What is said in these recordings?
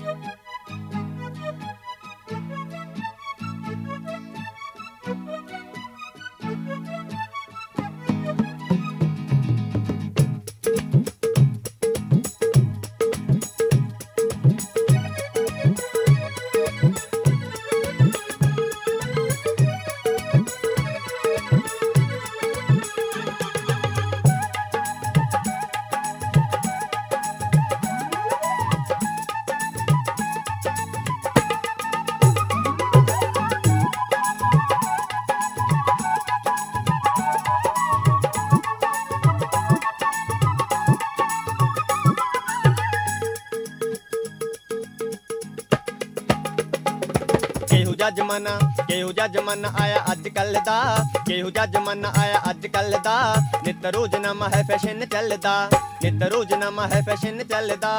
ਕਿਹੋ ਜਿਹਾ ਜ਼ਮਾਨਾ ਆਇਆ ਅੱਜ ਕੱਲ ਦਾ, ਕਿਹੋ ਜਿਹਾ ਜ਼ਮਾਨਾ ਆਇਆ ਅੱਜ ਕੱਲ ਦਾ। ਨਿੱਤ ਰੋਜ਼ ਨਵਾਂ ਹੈ ਫੈਸ਼ਨ ਚੱਲਦਾ, ਨਿੱਤ ਰੋਜ਼ ਨਵਾਂ ਹੈ ਫੈਸ਼ਨ ਚੱਲਦਾ।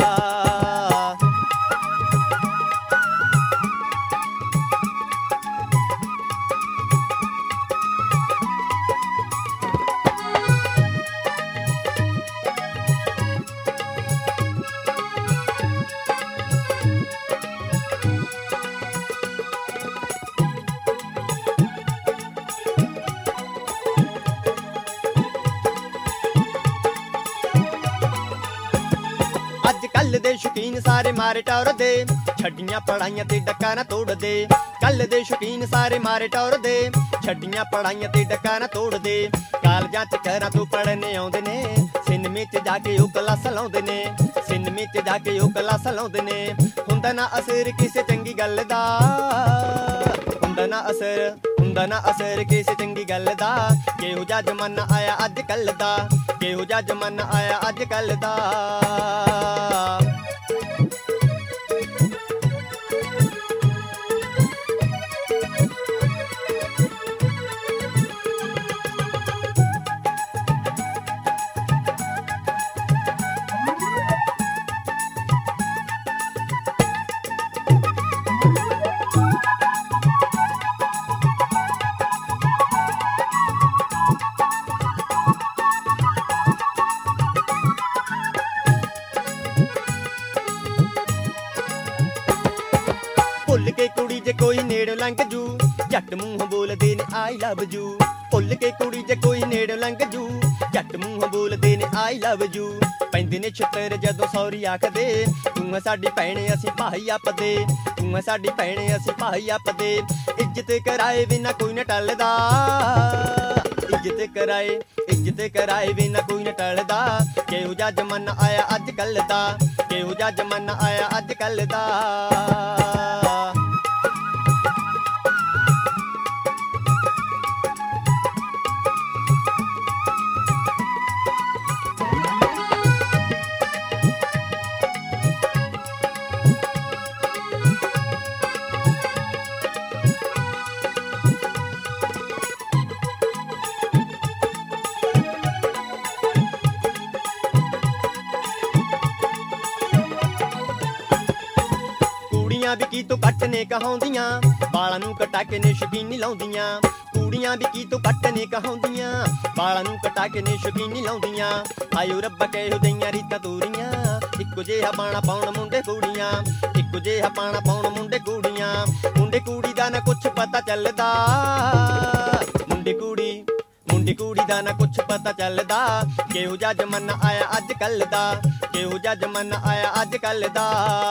ਕੱਲ ਦੇ ਸ਼ੌਕੀਨ ਸਾਰੇ ਮਾਰੇ ਟੌਰਦੇ, ਛੱਡੀਆਂ ਪੜਾਈਆਂ ਤੇ ਡੱਕਾ ਨਾ ਤੋੜਦੇ। ਕੱਲ ਦੇ ਸ਼ੌਕੀਨ ਸਾਰੇ ਮਾਰੇ ਟੌਰਦੇ, ਛੱਡੀਆਂ ਪੜਾਈਆਂ ਤੇ ਡੱਕਾ ਨਾ ਤੋੜਦੇ। ਕਾਲਜਾਂ ਚ ਘਰਾਂ ਤੋਂ ਪੜ੍ਹਨੇ ਆਉਂਦੇ ਨੇ, ਸਿਨਮੇ ਚ ਜਾ ਕੇ ਉਹ ਕਲਾਸਾਂ ਲਾਉਂਦੇ ਨੇ, ਸਿਨਮੇ ਚ ਜਾ ਕੇ ਉਹ ਕਲਾਸਾਂ ਲਾਉਂਦੇ ਨੇ। ਹੁੰਦਾ ਨਾ ਅਸਰ ਕਿਸੇ ਚੰਗੀ ਗੱਲ ਦਾ, ਹੁੰਦਾ ਨਾ ਅਸਰ, ਹੁੰਦਾ ਨਾ ਅਸਰ ਕਿਸੇ ਚੰਗੀ ਗੱਲ ਦਾ। ਕਿਹੋ ਜਿਹਾ ਜ਼ਮਾਨਾ ਆਇਆ ਅੱਜ ਕੱਲ ਦਾ, ਕਿਹੋ ਜਿਹਾ ਜ਼ਮਾਨਾ ਆਇਆ ਅੱਜ ਕੱਲ ਦਾ। ਭੁੱਲ ਕੇ ਕੁੜੀ ਜੇ ਕੋਈ ਨੇੜੋਂ ਲੰਘ ਜੂ, ਝੱਟ ਮੂੰਹ ਬੋਲਦੇ ਨੇ ਆਈ ਲਵ ਯੂ। ਭੁੱਲ ਕੇ ਕੁੜੀ ਜੇ ਕੋਈ ਨੇੜੋਂ ਲੰਘ ਜੂ, ਝੱਟ ਮੂੰਹ ਬੋਲਦੇ ਨੇ ਆਈ ਲਵ ਯੂ। ਪੈਂਦੇ ਨੇ ਛਿੱਤਰ ਜਦੋਂ ਸੌਰੀ ਆਖਦੇ, ਤੂੰ ਹੈ ਸਾਡੀ ਭੈਣ ਅਸੀਂ ਭਾਈ ਆਪਦੇ, ਤੂੰ ਹੈ ਸਾਡੀ ਭੈਣ ਅਸੀਂ ਭਾਈ ਆਪਦੇ। ਇੱਜ਼ਤ ਕਰਾਏ ਬਿਨਾ ਕੋਈ ਨਾ ਟੱਲਦਾ, ਇੱਜ਼ਤ ਕਰਾਏ, ਇੱਜ਼ਤ ਕਰਾਏ ਬਿਨਾ ਕੋਈ ਨਾ ਟੱਲਦਾ। ਕਿਹੋ ਜਿਹਾ ਜ਼ਮਾਨਾ ਆਇਆ ਅੱਜ ਕੱਲ ਦਾ, ਕਿਹੋ ਜਿਹਾ ਜ਼ਮਾਨਾ ਆਇਆ ਅੱਜ ਕੱਲ ਦਾ। ਕੁੜੀਆਂ ਵੀ ਕੀ ਤੋਂ ਘੱਟ ਨੇ ਕਹਾਉਂਦੀਆਂ, ਬਾਲਾਂ ਨੂੰ ਕਟਾ ਕੇ ਨੇ ਸ਼ੌਕੀਨੀ ਲਾਉਂਦੀਆਂ। ਕੁੜੀਆਂ ਵੀ ਕੀ ਤੋਂ ਘੱਟ ਨੇ ਕਹਾਉਂਦੀਆਂ, ਬਾਲਾਂ ਨੂੰ ਕਟਾ ਕੇ ਨੇ ਸ਼ੌਕੀਨੀ ਲਾਉਂਦੀਆਂ। ਆਇਓ ਰੱਬਾ ਕਿਹੋ ਜਿਹੀਆਂ ਰੀਤਾਂ ਤੋਰੀਆਂ, ਇੱਕੋ ਜਿਹਾ ਬਾਣਾ ਪਾਉਣ ਮੁੰਡੇ ਕੁੜੀਆਂ, ਇੱਕੋ ਜਿਹਾ ਬਾਣਾ ਪਾਉਣ ਮੁੰਡੇ ਕੁੜੀਆਂ। ਮੁੰਡੇ ਕੁੜੀ ਦਾ ਨਾ ਕੁਛ ਪਤਾ ਚੱਲਦਾ, ਮੁੰਡੇ ਕੁੜੀ, ਮੁੰਡੇ ਕੁੜੀ ਦਾ ਨਾ ਕੁਛ ਪਤਾ ਚੱਲਦਾ। ਕਿਹੋ ਜਿਹਾ ਜ਼ਮਾਨਾ ਆਇਆ ਅੱਜ ਕੱਲ ਦਾ, ਕਿਹੋ ਜਿਹਾ ਜ਼ਮਾਨਾ ਆਇਆ ਅੱਜ ਕੱਲ ਦਾ।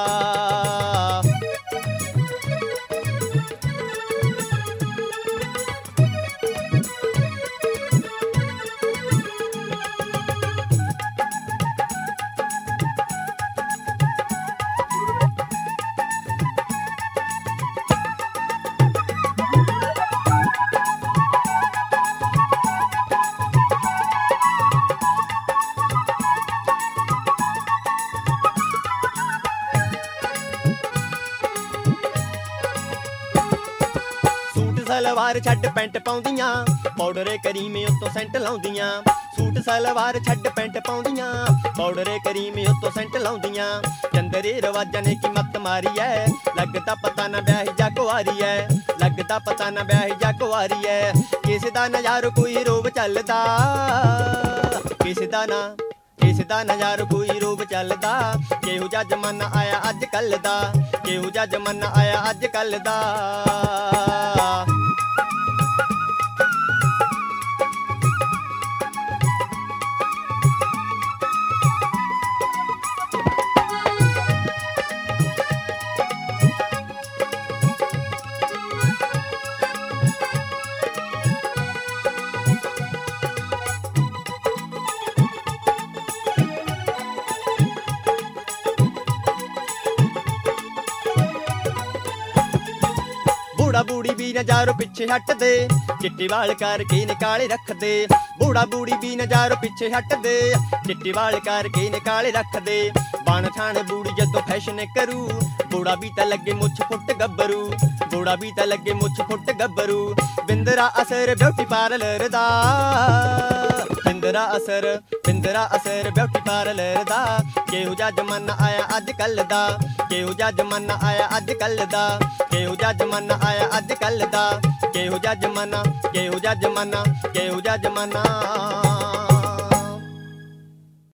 ਸਲਵਾਰ ਛੱਡ ਪੈਂਟ ਪਾਉਂਦੀਆਂ, ਪਾਊਡਰ ਕਰੀਮ ਉੱਤੋਂ ਸੈਂਟ ਲਾਉਂਦੀਆਂ। ਸੂਟ ਸਲਵਾਰ ਛੱਡ ਪੈਂਟ ਪਾਉਂਦੀਆਂ, ਪਾਊਡਰ ਕਰੀਮ ਉੱਤੋਂ ਸੈਂਟ ਲਾਉਂਦੀਆਂ। ਚੰਦਰੇ ਰਿਵਾਜਾਂ ਨੇ ਕੀ ਮੱਤ ਮਾਰੀ ਐ, ਲੱਗਦਾ ਪਤਾ ਨਾ ਵਿਆਹੀ ਜਾ ਕੁਆਰੀ ਐ, ਲੱਗਦਾ ਪਤਾ ਨਾ ਵਿਆਹੀ ਜਾ ਕੁਆਰੀ ਐ। ਕਿਸੇ ਦਾ ਨਾ ਯਾਰ ਕੋਈ ਰੋਬ ਚੱਲਦਾ, ਕਿਸੇ ਦਾ ਨਾ, ਇਸ ਦਾ ਨਜ਼ਾਰਾ ਕੋਈ ਰੂਪ ਚੱਲਦਾ। ਕਿਹੋ ਜਿਹਾ ਜ਼ਮਾਨਾ ਆਇਆ ਅੱਜ ਕੱਲ ਦਾ, ਕਿਹੋ ਜਿਹਾ ਜ਼ਮਾਨਾ ਆਇਆ ਅੱਜ ਕੱਲ ਦਾ। ਬੂੜਾ ਬੂੜੀ ਵੀ ਨਜ਼ਾਰੋ ਪਿੱਛੇ ਹਟਦੇ, ਚਿੱਟੇ ਵਾਲ ਕਰਕੇ ਨਿਕਾਲੇ ਰੱਖਦੇ। ਬੂੜਾ ਬੂੜੀ ਵੀ ਨਜ਼ਾਰੋ ਪਿੱਛੇ ਹਟਦੇ, ਚਿੱਟੇ ਵਾਲ ਕਰਕੇ ਨਿਕਾਲੇ ਰੱਖਦੇ। ਬਣ ਠਾਣ ਬੂੜੀ ਜਦੋਂ ਫੈਸ਼ਨ ਕਰੂ, ਬੂੜਾ ਵੀ ਤਾਂ ਲੱਗੇ ਮੁੱਛ ਫੁੱਟ ਗੱਭਰੂ, ਬੂੜਾ ਵੀ ਤਾਂ ਲੱਗੇ ਮੁੱਛ ਫੁੱਟ ਗੱਭਰੂ। ਬਿੰਦਰਾ ਅਸਰ ਬਿਊਟੀ ਪਾਰਲਰ ਦਾ, ਬਿੰਦਰਾ ਅਸਰ ਬਿਊਟੀ ਪਾਰਲਰ ਦਾ। ਕਿਹੋ ਜਿਹਾ ਜ਼ਮਾਨਾ ਆਇਆ ਅੱਜ ਕੱਲ ਦਾ, ਕਿਹੋ ਜਿਹਾ ਜ਼ਮਾਨਾ ਆਇਆ ਅੱਜ ਕੱਲ ਦਾ, ਕਿਹੋ ਜਿਹਾ ਜ਼ਮਾਨਾ ਆਇਆ ਅੱਜ ਕੱਲ ਦਾ। ਕਿਹੋ ਜਿਹਾ ਜ਼ਮਾਨਾ, ਕਿਹੋ ਜਿਹਾ ਜ਼ਮਾਨਾ, ਕਿਹੋ ਜਿਹਾ ਜ਼ਮਾਨਾ।